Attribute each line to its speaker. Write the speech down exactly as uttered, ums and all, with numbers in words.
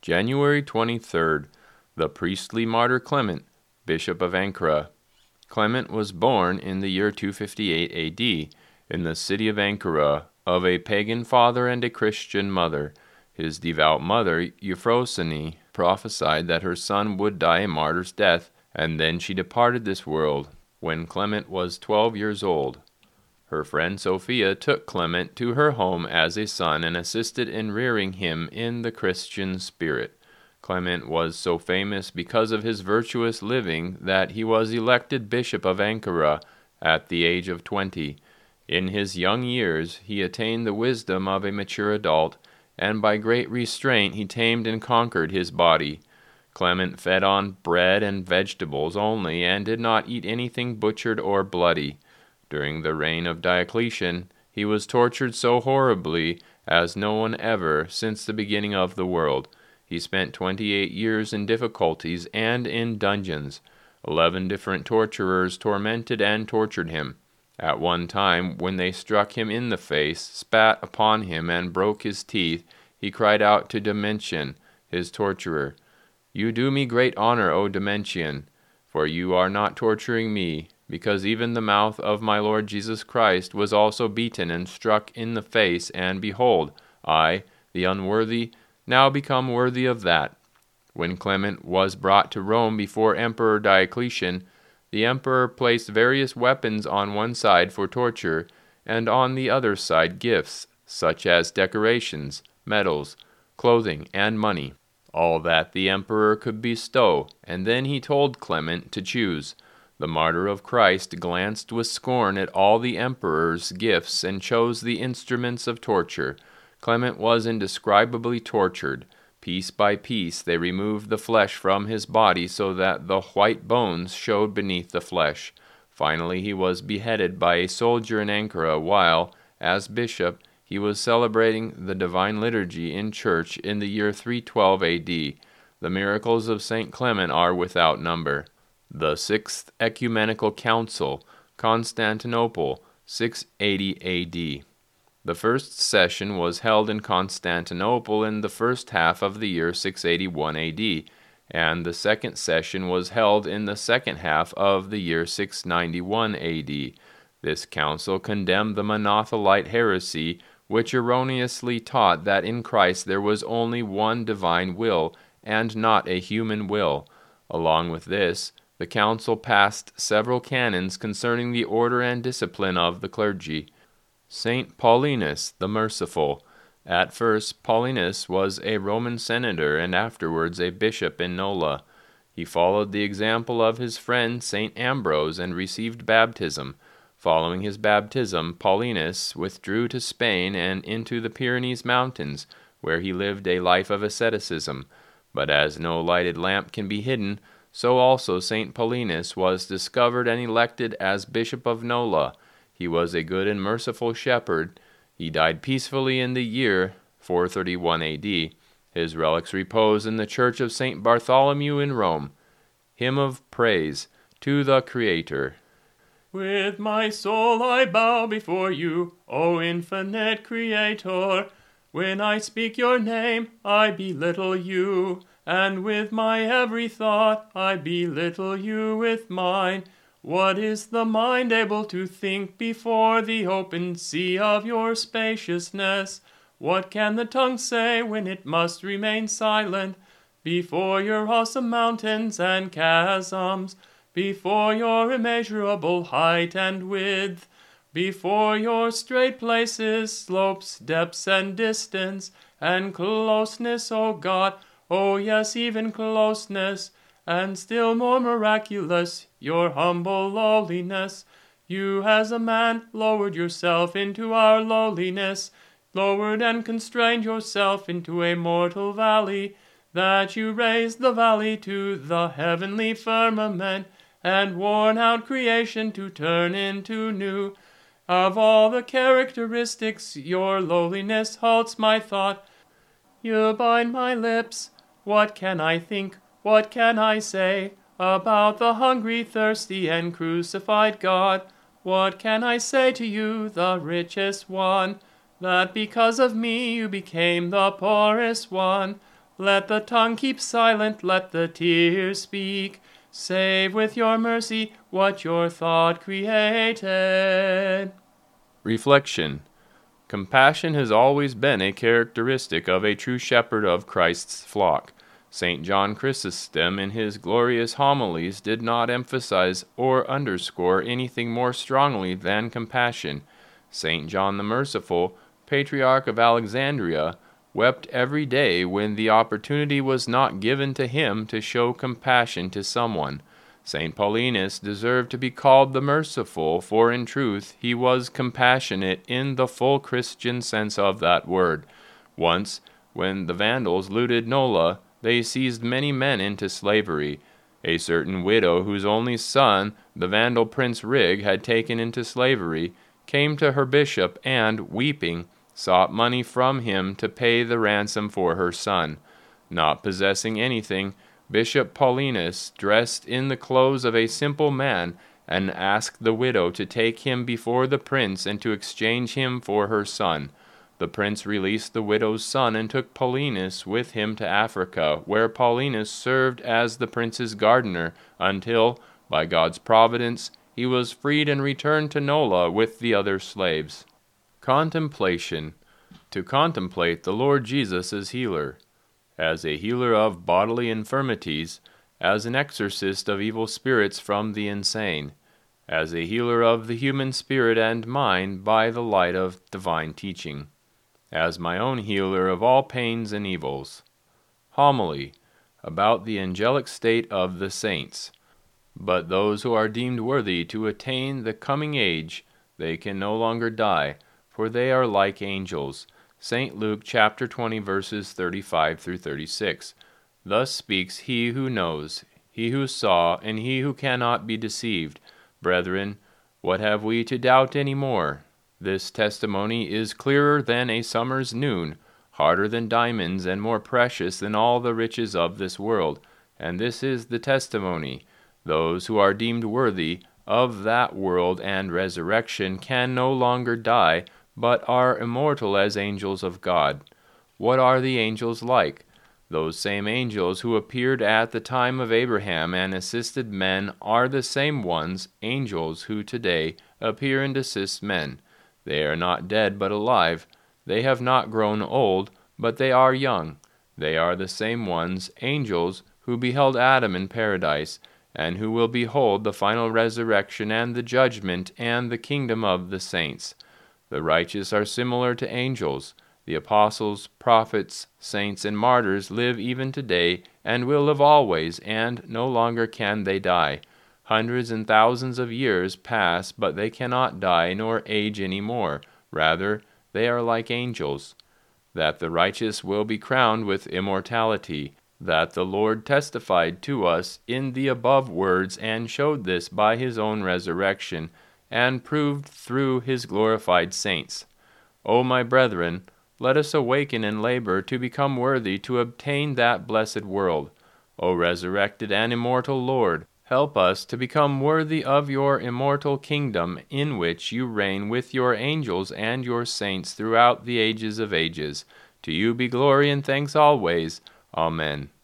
Speaker 1: January twenty-third, the priestly martyr Clement, Bishop of Ankara. Clement was born in the year two fifty-eight A D in the city of Ankara, of a pagan father and a Christian mother. His devout mother, Euphrosyne, prophesied that her son would die a martyr's death, and then she departed this world when Clement was twelve years old. Her friend Sophia took Clement to her home as a son and assisted in rearing him in the Christian spirit. Clement was so famous because of his virtuous living that he was elected Bishop of Ankara at the age of twenty. In his young years he attained the wisdom of a mature adult, and by great restraint he tamed and conquered his body. Clement fed on bread and vegetables only, and did not eat anything butchered or bloody. During the reign of Diocletian, he was tortured so horribly as no one ever since the beginning of the world. He spent twenty-eight years in difficulties and in dungeons. Eleven different torturers tormented and tortured him. At one time, when they struck him in the face, spat upon him, and broke his teeth, he cried out to Domitian, his torturer, "You do me great honor, O Domitian, for you are not torturing me, because even the mouth of my Lord Jesus Christ was also beaten and struck in the face, and behold, I, the unworthy, now become worthy of that." When Clement was brought to Rome before Emperor Diocletian, the emperor placed various weapons on one side for torture, and on the other side gifts, such as decorations, medals, clothing, and money, all that the emperor could bestow, and then he told Clement to choose. The martyr of Christ glanced with scorn at all the emperor's gifts and chose the instruments of torture. Clement was indescribably tortured. Piece by piece they removed the flesh from his body so that the white bones showed beneath the flesh. Finally he was beheaded by a soldier in Ankara while, as bishop, he was celebrating the Divine Liturgy in church in the year three twelve A D. The miracles of Saint Clement are without number. The Sixth Ecumenical Council, Constantinople, six eighty A D. The first session was held in Constantinople in the first half of the year six eighty-one A D, and the second session was held in the second half of the year six ninety-one A D. This council condemned the Monothelite heresy, which erroneously taught that in Christ there was only one divine will, and not a human will. Along with this, the council passed several canons concerning the order and discipline of the clergy. Saint Paulinus the Merciful. At first, Paulinus was a Roman senator and afterwards a bishop in Nola. He followed the example of his friend Saint Ambrose and received baptism. Following his baptism, Paulinus withdrew to Spain and into the Pyrenees Mountains, where he lived a life of asceticism. But as no lighted lamp can be hidden, so also Saint Paulinus was discovered and elected as Bishop of Nola. He was a good and merciful shepherd. He died peacefully in the year four thirty-one A D. His relics repose in the Church of Saint Bartholomew in Rome. Hymn of Praise to the Creator.
Speaker 2: With my soul I bow before you, O infinite Creator. When I speak your name, I belittle you, and with my every thought I belittle you with mine. What is the mind able to think before the open sea of your spaciousness? What can the tongue say when it must remain silent? Before your awesome mountains and chasms, before your immeasurable height and width, before your straight places, slopes, depths, and distance, and closeness, O God, O yes, even closeness, and still more miraculous, your humble lowliness. You as a man lowered yourself into our lowliness, lowered and constrained yourself into a mortal valley, that you raised the valley to the heavenly firmament, and worn out creation to turn into new. Of all the characteristics, your lowliness halts my thought. You bind my lips. What can I think? What can I say about the hungry, thirsty, and crucified God? What can I say to you, the richest one, that because of me you became the poorest one? Let the tongue keep silent, let the tears speak. Save with your mercy what your thought created.
Speaker 1: Reflection. Compassion has always been a characteristic of a true shepherd of Christ's flock. Saint John Chrysostom in his glorious homilies did not emphasize or underscore anything more strongly than compassion. Saint John the Merciful, Patriarch of Alexandria, wept every day when the opportunity was not given to him to show compassion to someone. Saint Paulinus deserved to be called the Merciful, for in truth he was compassionate in the full Christian sense of that word. Once, when the Vandals looted Nola, they seized many men into slavery. A certain widow whose only son the Vandal Prince Rig had taken into slavery came to her bishop and, weeping, sought money from him to pay the ransom for her son. Not possessing anything, Bishop Paulinus dressed in the clothes of a simple man and asked the widow to take him before the prince and to exchange him for her son. The prince released the widow's son and took Paulinus with him to Africa, where Paulinus served as the prince's gardener until, by God's providence, he was freed and returned to Nola with the other slaves. Contemplation. To contemplate the Lord Jesus as healer. As a healer of bodily infirmities, as an exorcist of evil spirits from the insane, as a healer of the human spirit and mind by the light of divine teaching, as my own healer of all pains and evils. Homily about the angelic state of the saints. But those who are deemed worthy to attain the coming age, they can no longer die, for they are like angels. Saint Luke chapter twenty verses thirty-five through thirty-six. Thus speaks he who knows, he who saw, and he who cannot be deceived. Brethren, what have we to doubt any more? This testimony is clearer than a summer's noon, harder than diamonds, and more precious than all the riches of this world. And this is the testimony: those who are deemed worthy of that world and resurrection can no longer die, but are immortal as angels of God. What are the angels like? Those same angels who appeared at the time of Abraham and assisted men are the same ones, angels who today appear and assist men. They are not dead but alive. They have not grown old, but they are young. They are the same ones, angels, who beheld Adam in paradise, and who will behold the final resurrection and the judgment and the kingdom of the saints. The righteous are similar to angels. The apostles, prophets, saints, and martyrs live even today and will live always, and no longer can they die. Hundreds and thousands of years pass, but they cannot die nor age any more. Rather, they are like angels. That the righteous will be crowned with immortality, that the Lord testified to us in the above words and showed this by his own resurrection, and proved through his glorified saints. O my brethren, let us awaken and labor to become worthy to obtain that blessed world. O resurrected and immortal Lord, help us to become worthy of your immortal kingdom, in which you reign with your angels and your saints throughout the ages of ages. To you be glory and thanks always. Amen.